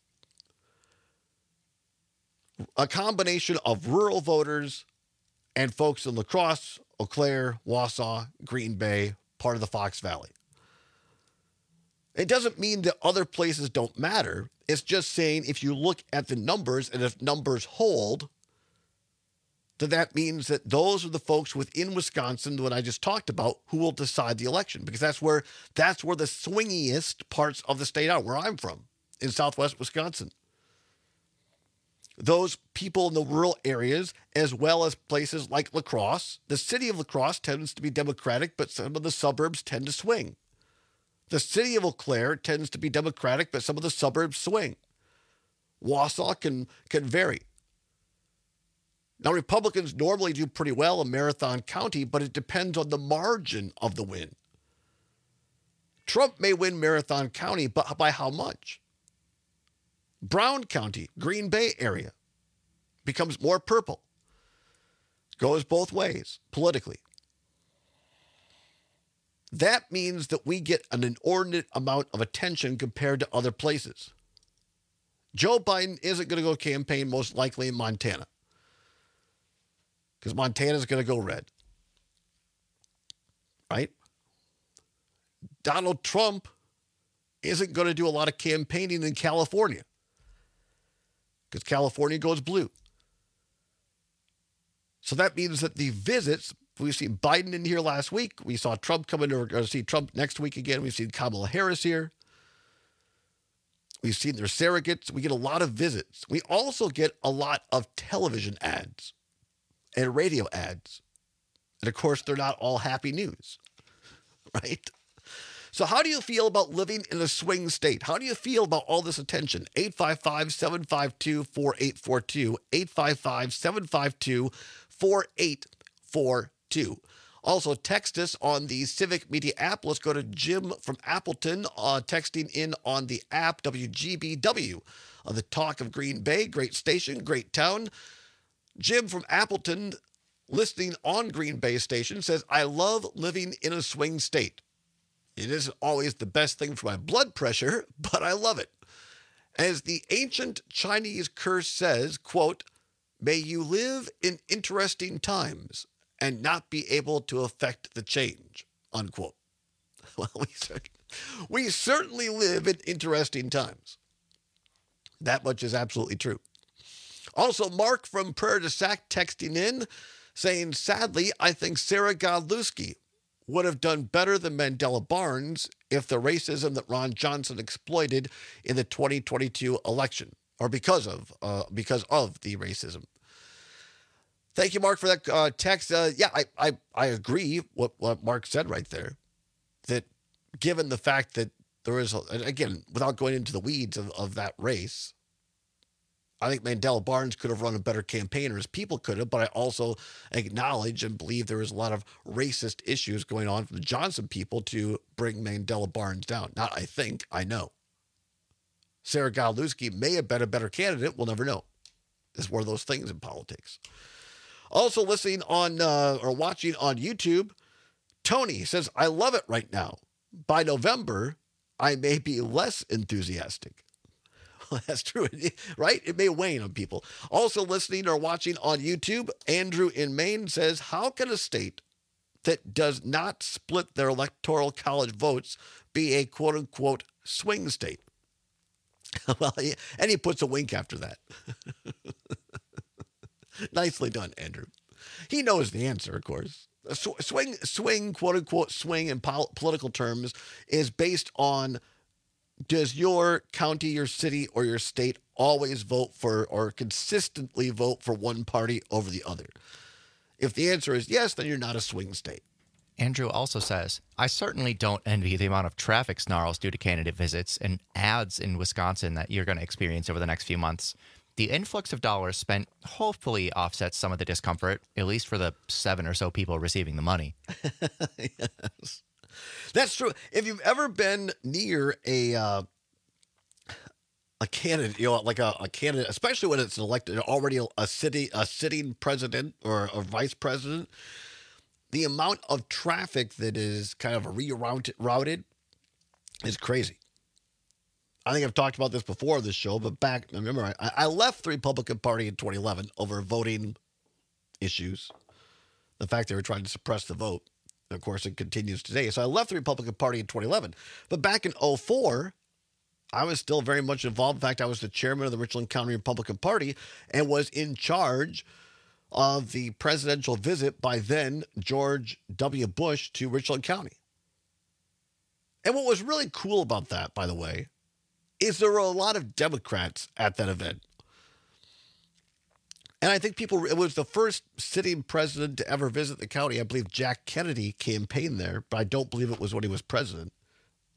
A combination of rural voters and folks in La Crosse, Eau Claire, Wausau, Green Bay, part of the Fox Valley. It doesn't mean that other places don't matter. It's just saying if you look at the numbers and if numbers hold, then that means that those are the folks within Wisconsin that I just talked about who will decide the election, because that's where that's where the swingiest parts of the state are, where I'm from, in southwest Wisconsin. Those people in the rural areas, as well as places like La Crosse. The city of La Crosse tends to be Democratic, but some of the suburbs tend to swing. The city of Eau Claire tends to be Democratic, but some of the suburbs swing. Wausau can, can vary. Now, Republicans normally do pretty well in Marathon County, but it depends on the margin of the win. Trump may win Marathon County, but by how much? Brown County, Green Bay area, becomes more purple. Goes both ways politically. That means that we get an inordinate amount of attention compared to other places. Joe Biden isn't going to go campaign most likely in Montana, because Montana is going to go red. Right? Donald Trump isn't going to do a lot of campaigning in California, because California goes blue. So that means that the visits, we've seen Biden in here last week. We saw Trump come in, or going to see Trump next week again. We've seen Kamala Harris here. We've seen their surrogates. We get a lot of visits. We also get a lot of television ads and radio ads. And of course, they're not all happy news, right? So how do you feel about living in a swing state? How do you feel about all this attention? eight five five, seven five two, four eight four two, eight five five, seven five two, four eight four two. Also, text us on the Civic Media app. Let's go to Jim from Appleton, uh, texting in on the app, W G B W, on the Talk of Green Bay. Great station, great town. Jim from Appleton, listening on Green Bay station, says, I love living in a swing state. It isn't always the best thing for my blood pressure, but I love it. As the ancient Chinese curse says, quote, may you live in interesting times and not be able to affect the change, unquote. Well, we, cert- we certainly live in interesting times. That much is absolutely true. Also, Mark from Prairie du Sac texting in, saying, sadly, I think Sarah Godlewski would have done better than Mandela Barnes if the racism that Ron Johnson exploited in the twenty twenty-two election, or because of uh, because of the racism. Thank you, Mark, for that uh, text. Uh, yeah, I, I I agree what what Mark said right there. That given the fact that there is, a, and again, without going into the weeds of, of that race, I think Mandela Barnes could have run a better campaign, or his people could have, but I also acknowledge and believe there was a lot of racist issues going on from the Johnson people to bring Mandela Barnes down. Not I think, I know. Sarah Godlewski may have been a better candidate. We'll never know. It's one of those things in politics. Also listening on, uh, or watching on YouTube, Tony says, I love it right now. By November, I may be less enthusiastic. That's true, right? It may wane on people. Also listening or watching on YouTube, Andrew in Maine says, how can a state that does not split their electoral college votes be a quote-unquote swing state? Well, and he puts a wink after that. Nicely done, Andrew. He knows the answer, of course. Sw- swing, swing, quote-unquote swing in pol- political terms is based on, does your county, your city, or your state always vote for or consistently vote for one party over the other? If the answer is yes, then you're not a swing state. Andrew also says, I certainly don't envy the amount of traffic snarls due to candidate visits and ads in Wisconsin that you're going to experience over the next few months. The influx of dollars spent hopefully offsets some of the discomfort, at least for the seven or so people receiving the money. Yes. That's true. If you've ever been near a uh, a candidate, you know, like a, a candidate, especially when it's elected already a city, a sitting president or a vice president, the amount of traffic that is kind of rerouted routed is crazy. I think I've talked about this before on this show, but back, remember, I, I left the Republican Party in twenty eleven over voting issues, the fact they were trying to suppress the vote. Of course, it continues today. So I left the Republican Party in twenty eleven. But back in oh four, I was still very much involved. In fact, I was the chairman of the Richland County Republican Party and was in charge of the presidential visit by then George W. Bush to Richland County. And what was really cool about that, by the way, is there were a lot of Democrats at that event. And I think people, it was the first sitting president to ever visit the county. I believe Jack Kennedy campaigned there, but I don't believe it was when he was president.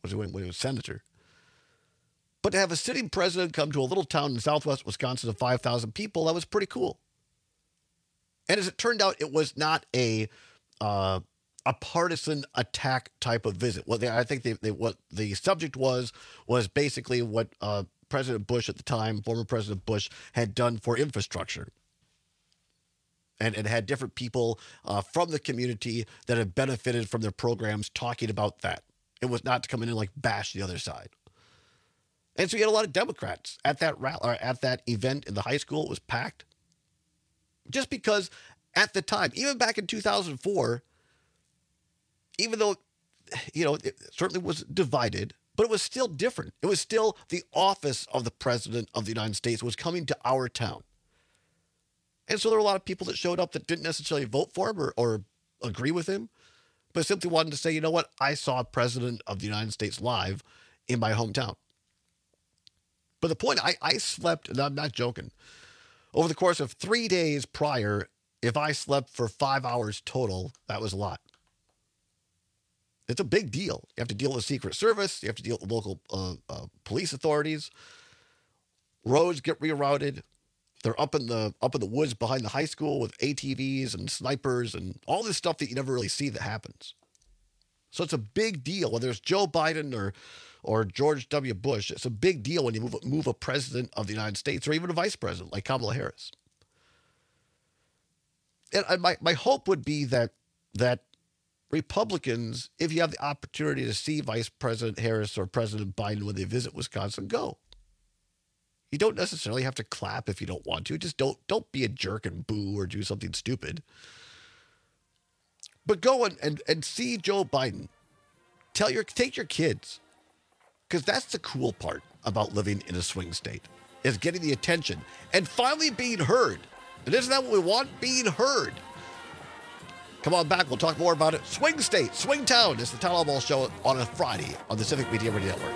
was when he was senator. But to have a sitting president come to a little town in southwest Wisconsin of five thousand people, that was pretty cool. And as it turned out, it was not a uh, a partisan attack type of visit. What they, I think they, they, what the subject was was basically what uh, President Bush at the time, former President Bush, had done for infrastructure. And it had different people uh, from the community that had benefited from their programs talking about that. It was not to come in and like bash the other side. And so you had a lot of Democrats at that rally, or at that event in the high school. It was packed. Just because at the time, even back in two thousand four, even though, you know, it certainly was divided, but it was still different. It was still the office of the President of the United States was coming to our town. And so there were a lot of people that showed up that didn't necessarily vote for him or, or agree with him, but simply wanted to say, you know what, I saw a President of the United States live in my hometown. But the point, I, I slept, and I'm not joking, over the course of three days prior, if I slept for five hours total, that was a lot. It's a big deal. You have to deal with the Secret Service. You have to deal with local uh, uh, police authorities. Roads get rerouted. They're up in the up in the woods behind the high school with A T Vs and snipers and all this stuff that you never really see that happens. So it's a big deal, whether it's Joe Biden or or George W. Bush. It's a big deal when you move, move a president of the United States or even a vice president like Kamala Harris. And my, my hope would be that that Republicans, if you have the opportunity to see Vice President Harris or President Biden when they visit Wisconsin, go. You don't necessarily have to clap if you don't want to. Just don't don't be a jerk and boo or do something stupid. But go and, and, and see Joe Biden. Tell your take your kids. Because that's the cool part about living in a swing state, is getting the attention and finally being heard. And isn't that what we want? Being heard. Come on back. We'll talk more about it. Swing State, Swing Town. It's the Town Hall Show on a Friday on the Civic Media Radio Network.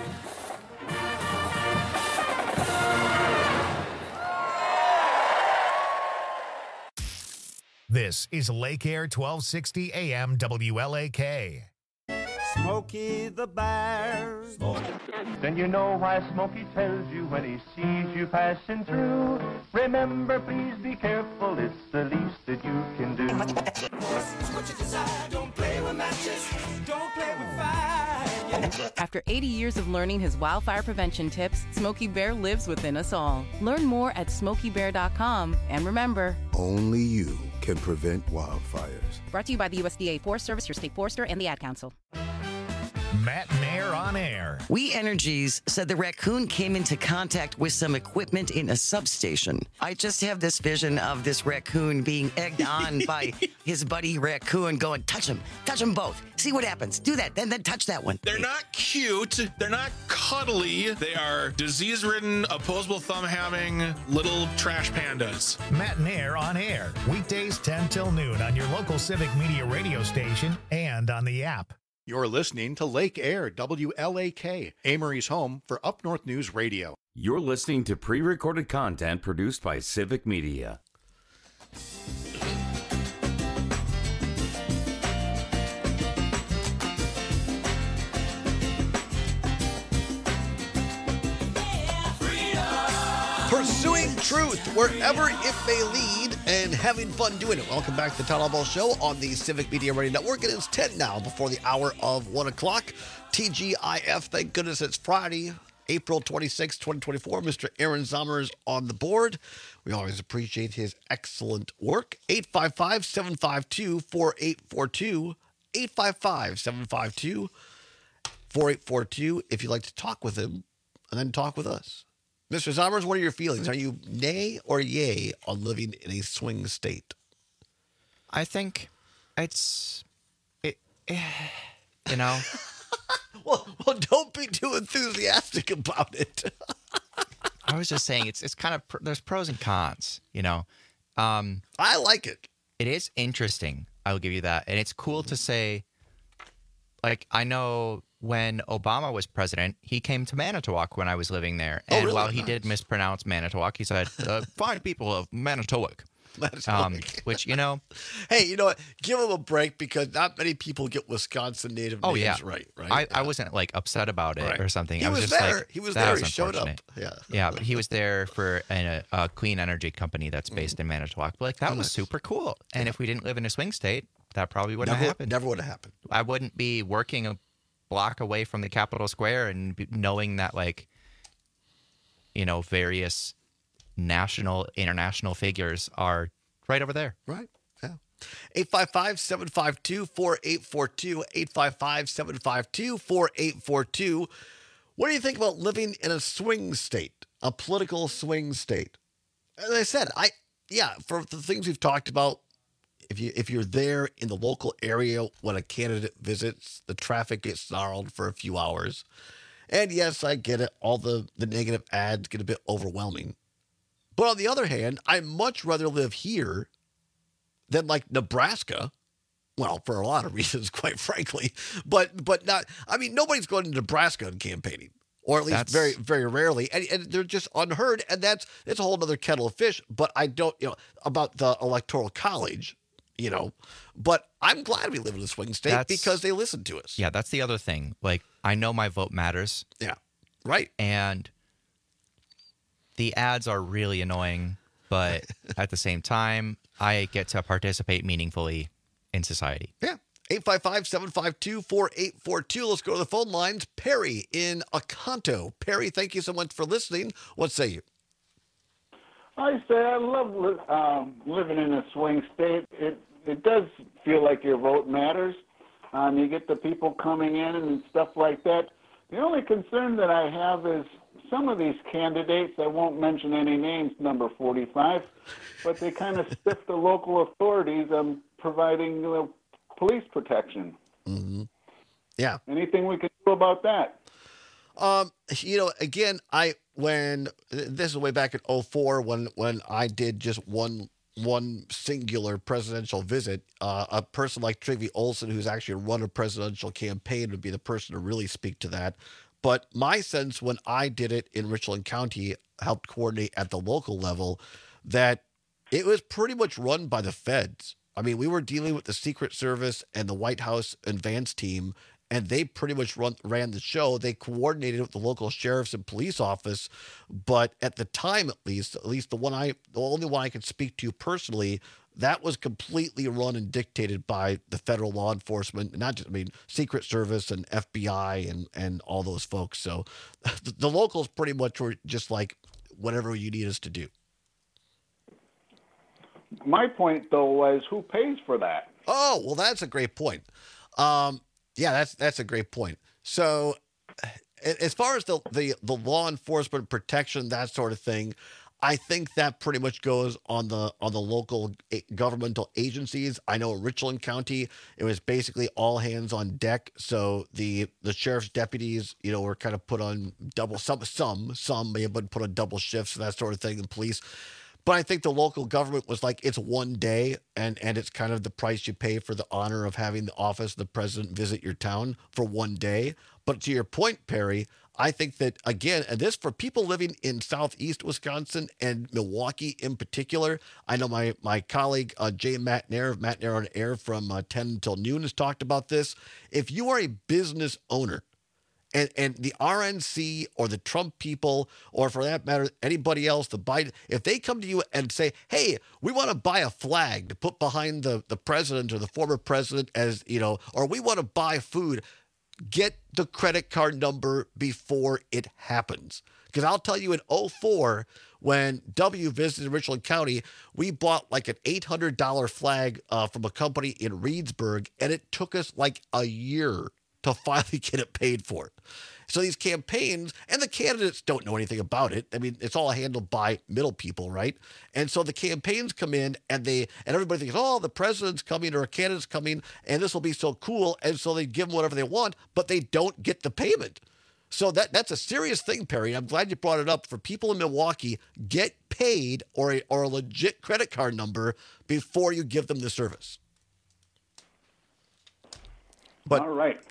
This is Lake Air twelve sixty A M W L A K. Smokey the Bear. Then you know why Smokey tells you when he sees you passing through. Remember, please be careful, it's the least that you can do. What you desire, don't play with matches, don't play with fire. After eighty years of learning his wildfire prevention tips, Smokey Bear lives within us all. Learn more at smokey bear dot com, and remember, only you can prevent wildfires. Brought to you by the U S D A Forest Service, your state forester, and the Ad Council. Matt Mayer on air. We Energies said the raccoon came into contact with some equipment in a substation. I just have this vision of this raccoon being egged on by his buddy raccoon going, touch him, touch them both. See what happens. Do that, then then touch that one. They're not cute. They're not cuddly. They are disease-ridden, opposable thumb-having little trash pandas. Matt Mayer on air. Weekdays ten till noon on your local Civic Media radio station and on the app. You're listening to Lake Air, W L A K, Amory's home for Up North News Radio. You're listening to pre-recorded content produced by Civic Media. Pursuing truth wherever it may lead and having fun doing it. Welcome back to the Town Hall Show on the Civic Media Radio Network. It is ten now before the hour of one o'clock. T G I F, thank goodness it's Friday, April twenty-sixth, twenty twenty-four. Mister Aaron Zommers on the board. We always appreciate his excellent work. eight five five, seven five two, four eight four two. eight five five, seven five two, four eight four two if you'd like to talk with him and then talk with us. Mister Zommers, what are your feelings? Are you nay or yay on living in a swing state? I think it's, it, you know. well, well, don't be too enthusiastic about it. I was just saying it's it's kind of, there's pros and cons, you know. Um, I like it. It is interesting. I will give you that. And it's cool to say, like, I know when Obama was president, he came to Manitowoc when I was living there. And oh, really? while he nice. did mispronounce Manitowoc, he said, uh, fine people of Manitowoc. Um, which, you know. Hey, you know what? Give him a break because not many people get Wisconsin native Oh, names yeah. right, right? I, yeah. I wasn't like upset about it Right. or something. He I was, was just there. like, He was that there. was He showed up. unfortunate. Yeah. Yeah, but he was there for an, a, a clean energy company that's based in Manitowoc. But like, that Oh, was nice. super cool. And if we didn't live in a swing state, that probably wouldn't Never, have happened. never would have happened. I wouldn't be working a block away from the Capitol Square and be, knowing that, like, you know, various national, international figures are right over there. Right. Yeah. eight five five, seven five two, four eight four two, eight five five, seven five two, four eight four two. What do you think about living in a swing state, a political swing state? As I said, I yeah, for the things we've talked about, if you if you're there in the local area when a candidate visits, the traffic gets snarled for a few hours. And yes, I get it. All the, the negative ads get a bit overwhelming. But on the other hand, I'd much rather live here than like Nebraska. Well, for a lot of reasons, quite frankly. But but not, I mean, nobody's going to Nebraska and campaigning. Or at least That's- very, very rarely. And, and they're just unheard. And that's, it's a whole other kettle of fish. But I don't, you know, about the Electoral College, you know. But I'm glad we live in a swing state That's- because they listen to us. Yeah, that's the other thing. Like, I know my vote matters. Yeah. Right. And the ads are really annoying, but at the same time, I get to participate meaningfully in society. Yeah. eight five five, seven five two, four eight four two. Let's go to the phone lines. Perry in Oconto. Perry, thank you so much for listening. What say you? I say I love li- um, living in a swing state. It it does feel like your vote matters. Um, you get the people coming in and stuff like that. The only concern that I have is some of these candidates, I won't mention any names, number forty-five, but they kind of stiff the local authorities on providing you know, police protection. Mm-hmm. Yeah. Anything we can do about that? Um, you know, again, I when this is way back in oh four when when I did just one one singular presidential visit, uh, a person like Trygve Olsen, who's actually run a presidential campaign, would be the person to really speak to that. But my sense when I did it in Richland County, helped coordinate at the local level, that it was pretty much run by the feds. I mean, we were dealing with the Secret Service and the White House advance team, and they pretty much run, ran the show. They coordinated with the local sheriff's and police office, but at the time, at least, at least the one I, the only one I could speak to personally, that was completely run and dictated by the federal law enforcement, not just, I mean, Secret Service and F B I and, and all those folks. So the, the locals pretty much were just like, whatever you need us to do. My point, though, was who pays for that? Oh, well, that's a great point. Um, yeah, that's that's a great point. So a- as far as the, the, the law enforcement protection, that sort of thing, I think that pretty much goes on the on the local a- governmental agencies. I know in Richland County, it was basically all hands on deck. So the the sheriff's deputies, you know, were kind of put on double some some some may have been put on double shifts and that sort of thing. And police. But I think the local government was like, it's one day, and, and it's kind of the price you pay for the honor of having the office of the president visit your town for one day. But to your point, Perry, I think that, again, and this for people living in southeast Wisconsin and Milwaukee in particular, I know my, my colleague, uh, Jay Matnair of Matnair on Air from uh, ten until noon has talked about this. If you are a business owner, And and the R N C or the Trump people, or for that matter, anybody else, the Biden, if they come to you and say, hey, we want to buy a flag to put behind the, the president or the former president as, you know, or we want to buy food, get the credit card number before it happens. Because I'll tell you in oh four, when W visited Richland County, we bought like an eight hundred dollars flag uh, from a company in Reedsburg, and it took us like a year to finally get it paid for. So these campaigns, and the candidates don't know anything about it. I mean, it's all handled by middle people, right? And so the campaigns come in, and they and everybody thinks, oh, the president's coming or a candidate's coming, and this will be so cool. And so they give them whatever they want, but they don't get the payment. So that that's a serious thing, Perry. I'm glad you brought it up. For people in Milwaukee, get paid or a, or a legit credit card number before you give them the service. But, all right. Yeah. Well,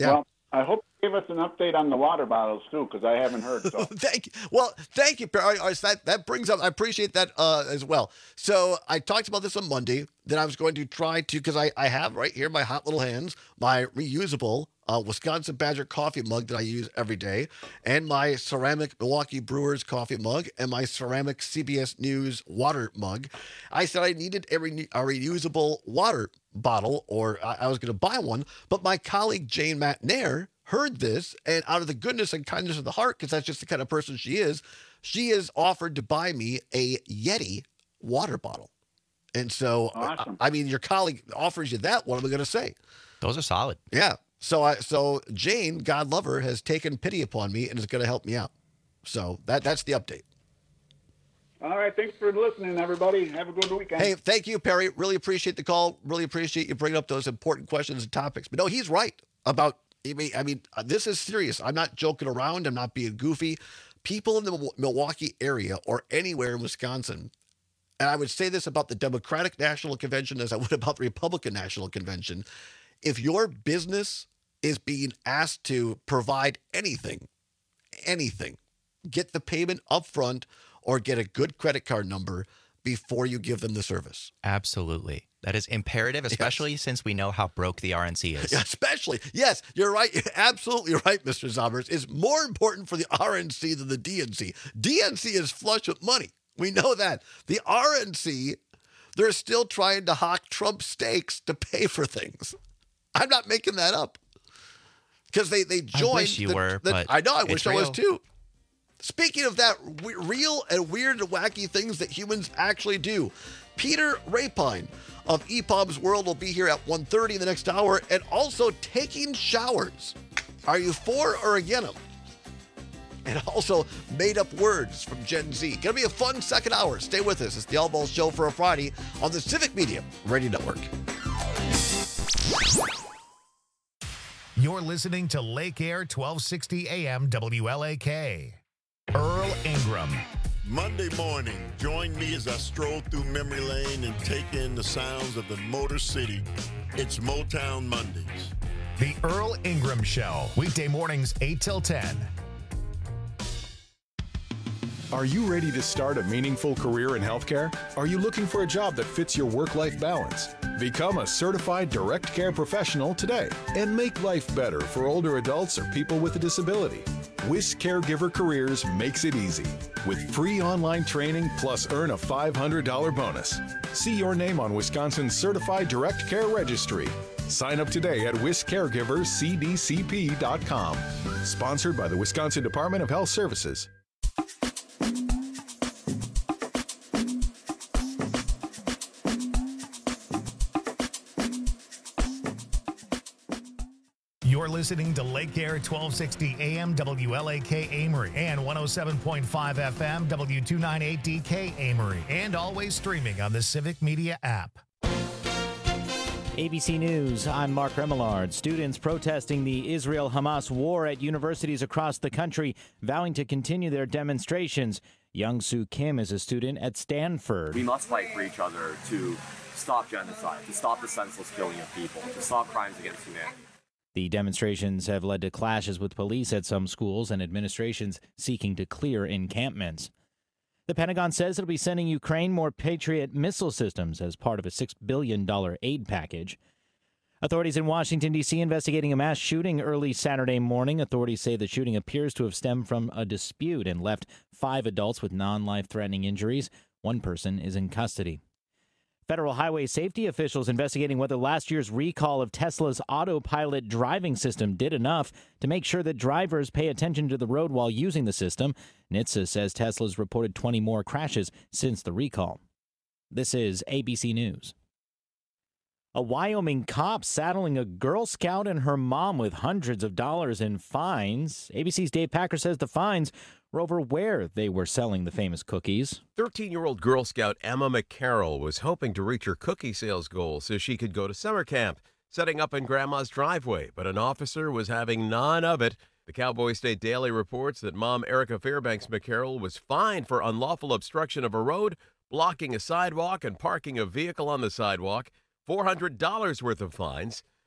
I hope you give us an update on the water bottles, too, because I haven't heard. So. Thank you. Well, thank you, Perry. That, that brings up, I appreciate that uh, as well. So I talked about this on Monday, that I was going to try to, because I, I have right here, my hot little hands, my reusable uh, Wisconsin Badger coffee mug that I use every day, and my ceramic Milwaukee Brewers coffee mug, and my ceramic C B S News water mug. I said I needed a, re- a reusable water bottle, or I, I was going to buy one, but my colleague Jane Matnair heard this, and out of the goodness and kindness of the heart, because that's just the kind of person she is, she has offered to buy me a Yeti water bottle. And so, awesome. I, I mean, your colleague offers you that. What am I going to say? Those are solid. Yeah. So I, so Jane, God love her, has taken pity upon me and is going to help me out. So that that's the update. All right. Thanks for listening, everybody. Have a good weekend. Hey, thank you, Perry. Really appreciate the call. Really appreciate you bringing up those important questions and topics. But no, he's right about, I mean, I mean, this is serious. I'm not joking around. I'm not being goofy. People in the Milwaukee area or anywhere in Wisconsin, and I would say this about the Democratic National Convention as I would about the Republican National Convention, if your business is being asked to provide anything, anything, get the payment up front or get a good credit card number before you give them the service. Absolutely. That is imperative, especially yes. since we know how broke the R N C is. Yeah, especially. Yes, you're right. You're absolutely right, Mister Zombers. It's more important for the R N C than the D N C. D N C is flush with money. We know that. The R N C, they're still trying to hawk Trump steaks to pay for things. I'm not making that up. Because they, they joined. I wish you the, were, the, but I know, I it's wish real. I was too. Speaking of that, we, real and weird and wacky things that humans actually do. Peter Rapine of E P O B's World will be here at one thirty in the next hour, and also taking showers. Are you for or against them? And also made-up words from Gen Z. Gonna be a fun second hour. Stay with us. It's the All Balls Show for a Friday on the Civic Media Radio Network. You're listening to Lake Air twelve sixty A M W L A K. Earl Ingram. Monday morning, join me as I stroll through memory lane and take in the sounds of the Motor City. It's Motown Mondays. The Earl Ingram Show. Weekday mornings, eight till ten. Are you ready to start a meaningful career in healthcare? Are you looking for a job that fits your work-life balance? Become a certified direct care professional today and make life better for older adults or people with a disability. Wisc Caregiver Careers makes it easy with free online training plus earn a five hundred dollars bonus. See your name on Wisconsin's Certified Direct Care Registry. Sign up today at wisc caregivers c d c p dot com. Sponsored by the Wisconsin Department of Health Services. You're listening to Lake Air twelve sixty A M W L A K Amory and one oh seven point five F M W two ninety-eight D K Amory, and always streaming on the Civic Media app. A B C News, I'm Mark Remillard. Students protesting the Israel-Hamas war at universities across the country, vowing to continue their demonstrations. Young Soo Kim is a student at Stanford. We must fight for each other to stop genocide, to stop the senseless killing of people, to stop crimes against humanity. The demonstrations have led to clashes with police at some schools and administrations seeking to clear encampments. The Pentagon says it'll be sending Ukraine more Patriot missile systems as part of a six billion dollars aid package. Authorities in Washington, D C investigating a mass shooting early Saturday morning. Authorities say the shooting appears to have stemmed from a dispute and left five adults with non-life-threatening injuries. One person is in custody. Federal highway safety officials investigating whether last year's recall of Tesla's autopilot driving system did enough to make sure that drivers pay attention to the road while using the system. N H T S A says Tesla's reported twenty more crashes since the recall. This is A B C News. A Wyoming cop saddling a Girl Scout and her mom with hundreds of dollars in fines. A B C's Dave Packer says the fines were over where they were selling the famous cookies. thirteen-year-old Girl Scout Emma McCarroll was hoping to reach her cookie sales goal so she could go to summer camp, setting up in Grandma's driveway, but an officer was having none of it. The Cowboy State Daily reports that Mom Erica Fairbanks McCarroll was fined for unlawful obstruction of a road, blocking a sidewalk, and parking a vehicle on the sidewalk. four hundred dollars worth of fines.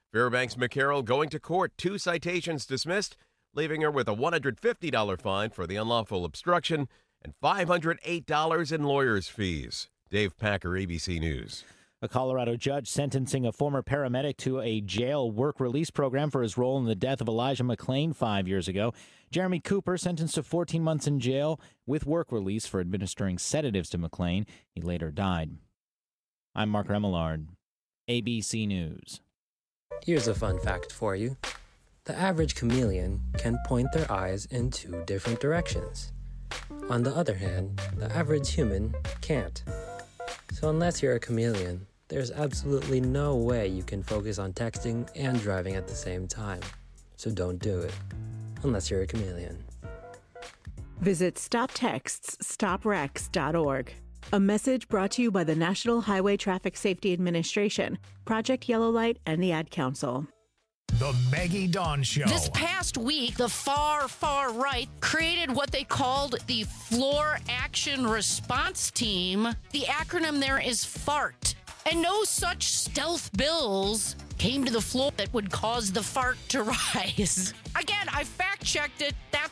Fairbanks McCarroll going to court, two citations dismissed, leaving her with a one hundred fifty dollars fine for the unlawful obstruction and five hundred eight dollars in lawyer's fees. Dave Packer, A B C News. A Colorado judge sentencing a former paramedic to a jail work release program for his role in the death of Elijah McClain five years ago. Jeremy Cooper sentenced to fourteen months in jail with work release for administering sedatives to McClain. He later died. I'm Mark Remillard, A B C News. Here's a fun fact for you. The average chameleon can point their eyes in two different directions. On the other hand, the average human can't. So unless you're a chameleon, there's absolutely no way you can focus on texting and driving at the same time. So don't do it, unless you're a chameleon. Visit stop texts stop wrecks dot org. A message brought to you by the National Highway Traffic Safety Administration, Project Yellow Light, and the Ad Council. The Maggie Dawn Show. This past week, the far, far right created what they called the Floor Action Response Team. The acronym there is FART. And no such stealth bills came to the floor that would cause the fart to rise. Again, I fact-checked it. That's